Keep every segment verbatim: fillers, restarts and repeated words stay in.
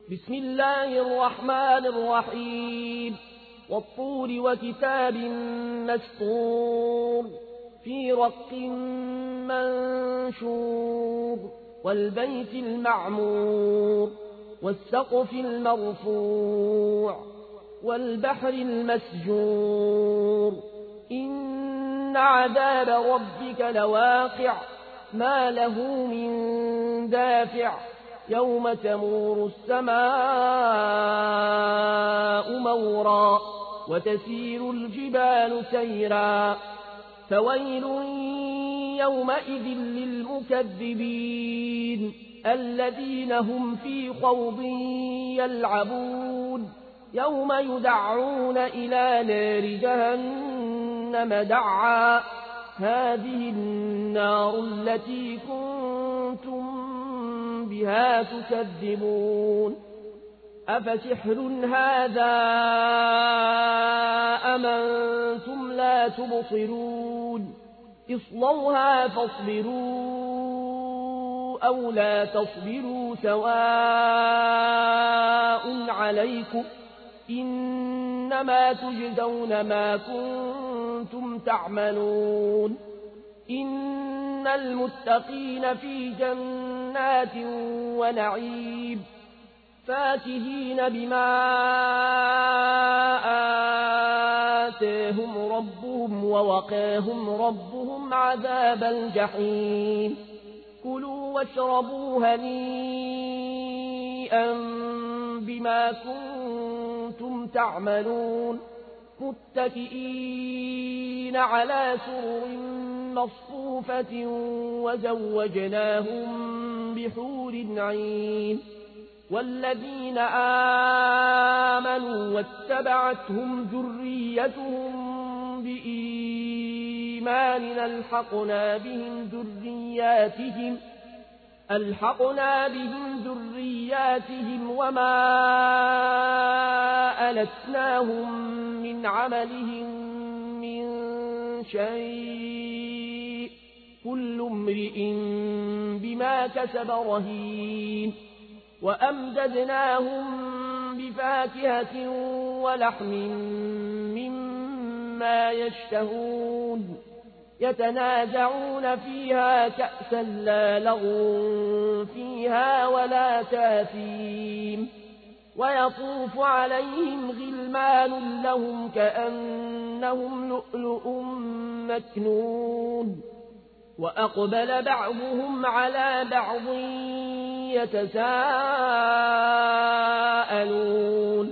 بسم الله الرحمن الرحيم والطور وكتاب مسطور في رق منشور والبيت المعمور والسقف المرفوع والبحر المسجور إن عذاب ربك لواقع ما له من دافع يوم تمور السماء مورا وتسير الجبال سيرا فويل يومئذ للمكذبين الذين هم في خوض يلعبون يوم يدعون إلى نار جهنم دعا هذه النار التي كنتم بها تكذبون أفسحر هذا أم أنتم لا تبصرون اصلوها فاصبروا أو لا تصبروا سواء عليكم إنما تجزون ما كنتم تعملون إن المتقين في جنات ونعيم فاكهين بما آتاهم ربهم ووقاهم ربهم عذاب الجحيم كلوا واشربوا هنيئا بما كنتم تعملون متكئين على سرر مصفوفة وزوجناهم بحور عين والذين آمنوا واتبعتهم ذريتهم بإيمان ألحقنا بهم ذرياتهم ألحقنا بهم ذرياتهم وما ألتناهم من عملهم من شيء كل امرئ بما كسب رهين وأمددناهم بفاكهة ولحم مما يشتهون يتنازعون فيها كأسا لا لغو فيها ولا تاثيم ويطوف عليهم غلمان لهم كأنهم لؤلؤ مكنون وأقبل بعضهم على بعض يتساءلون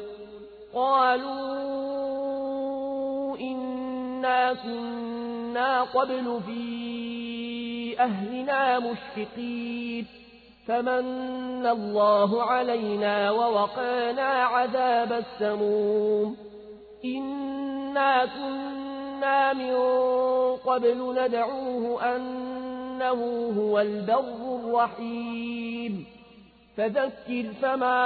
قالوا إنا كنا قبل في أهلنا مشفقين فمن الله علينا ووقانا عذاب السموم إنا كنا من قبل ندعوه أنه هو البر الرحيم فذكر فما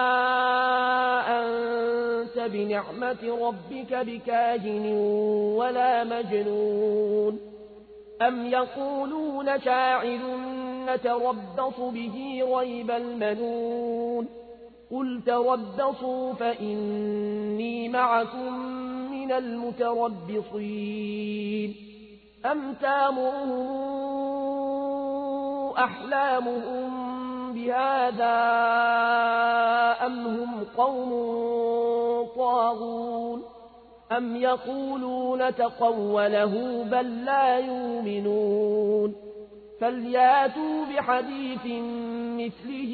أنت بنعمة ربك بكاهن ولا مجنون أم يقولون شاعر نتربص به ريب المنون قل تربصوا فإني معكم من المتربصين أم تامروا أحلامهم بهذا أم هم قوم طاغون أم يقولون تقوله بل لا يؤمنون فلياتوا بحديث مثله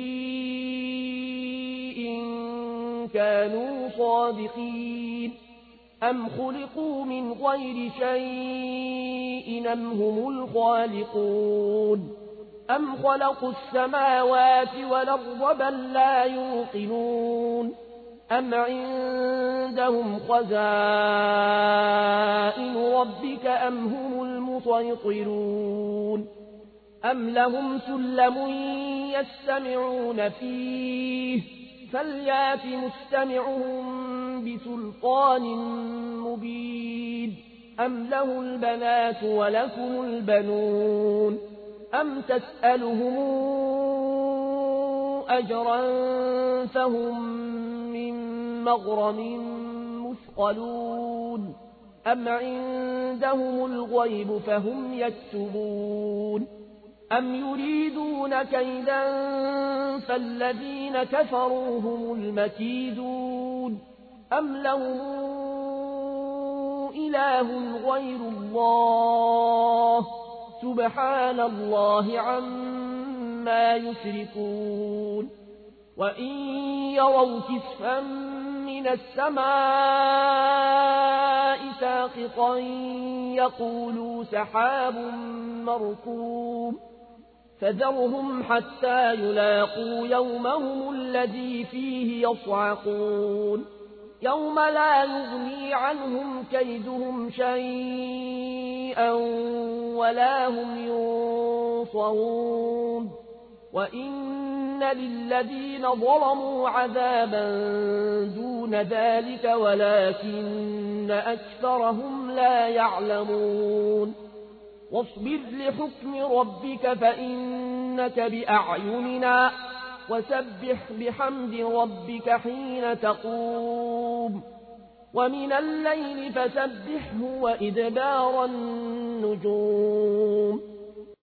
إن كانوا صادقين أم خلقوا من غير شيء أم هم الخالقون أم خلقوا السماوات والأرض بل لا يوقنون أم عندهم خزائن ربك أم هم المسيطرون أم لهم سلم يستمعون فيه فليات مستمعهم بسلطان مبين أم له البنات ولكم البنون أم تسألهم أجرا فهم من مغرم مثقلون أم عندهم الغيب فهم يكتبون أم يريدون كيدا فالذين كفروا هم المكيدون أم لهم إله غير الله سبحان الله عما يشركون وإن يروا كسفا من السماء ساقطا يقولوا سحاب مركوم فذرهم حتى يلاقوا يومهم الذي فيه يصعقون يوم لا يغني عنهم كيدهم شيئا ولا هم ينصرون وإن للذين ظلموا عذابا دون ذلك ولكن أكثرهم لا يعلمون واصبر لحكم ربك فإنك بأعيننا وسبح بحمد ربك حين تقوم ومن الليل فسبحه وإدبار النجوم